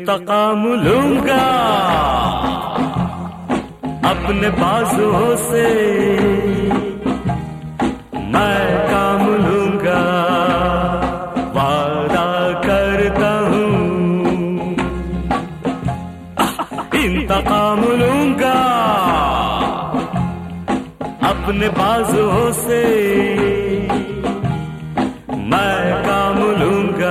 इंतकाम लूंगा अपने बाजुओं से, मैं काम लूंगा वादा करता हूँ। इंतकाम लूंगा अपने बाजुओं से, मैं काम लूंगा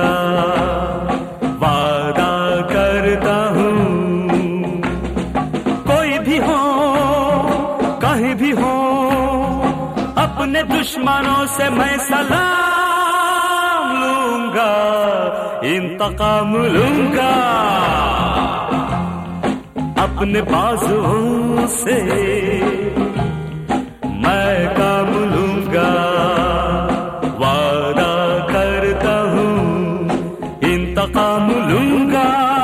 वादा करता हूँ। कोई भी हो कहीं भी हो, अपने दुश्मनों से मैं सलाम लूंगा, इंतकाम लूंगा अपने बाजुओं से, मैं काम लूंगा वादा करता हूँ, इंतकाम लूंगा।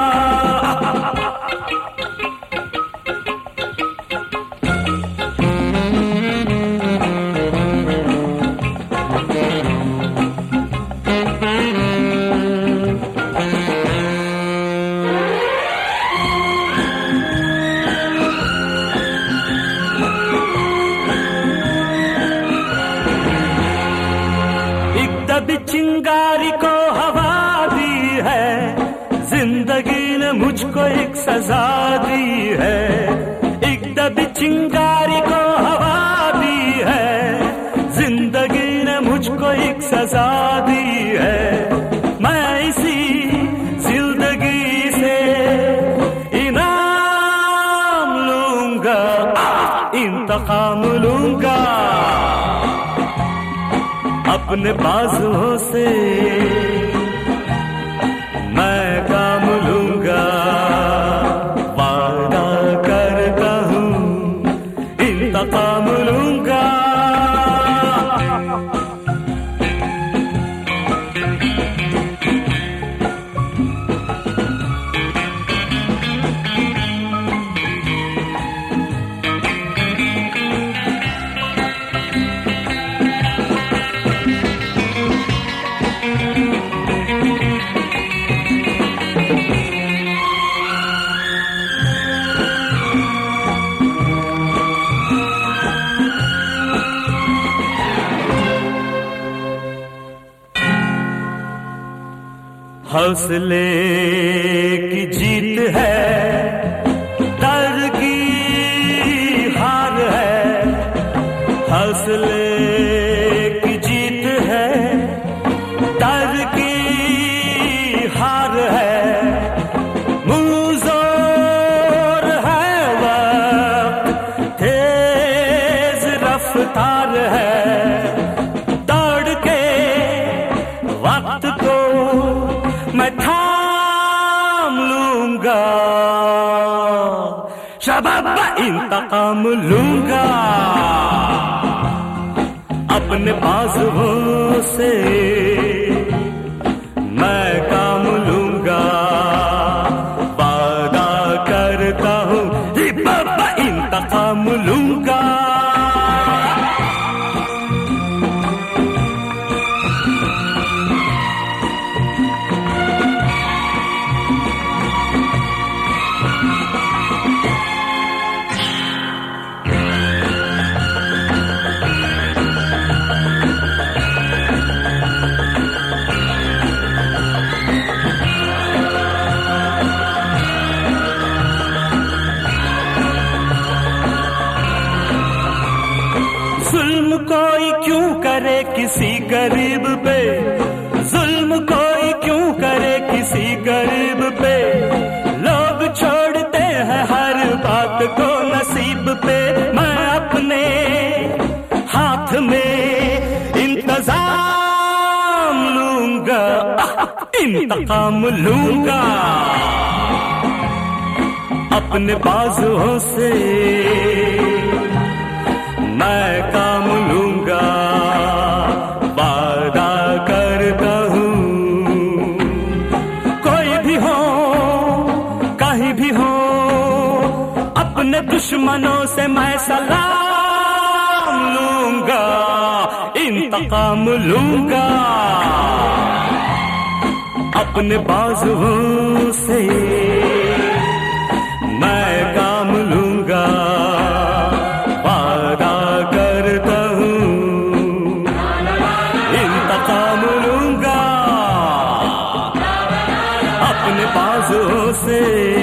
चिंगारी को हवा दी है, जिंदगी ने मुझको एक सजा दी है। एक दबी चिंगारी को हवा दी है, जिंदगी ने मुझको एक सजा दी है। मैं इसी जिंदगी से इनाम लूंगा, इंतकाम लूंगा अपने बाजुओं से, मैं काम लूंगा वादा करता हूँ, इंतकाम लूंगा। हौसले की जीत है, डर की हार है। हौसले की जीत है, डर की हार है। मुज़ोर है वक्त, तेज रफ्तार है। दौड़ के वक्त को मैं थाम लूंगा, शबाब इंतकाम लूंगा अपने बाजुओं से, मैं काम लूंगा वादा करता हूँ, बाबा इंतकाम लूंगा। जुल्म कोई क्यों करे किसी गरीब पे, जुल्म कोई क्यों करे किसी गरीब पे। लोग छोड़ते हैं हर बात को नसीब पे, मैं अपने हाथ में इंतजाम लूंगा, इंतकाम लूंगा अपने बाजुओं से, मैं काम लूंगा वादा करता हूँ। कोई भी हो कहीं भी हो, अपने दुश्मनों से मैं सलाम लूंगा, इंतकाम लूंगा अपने बाजुओं से। से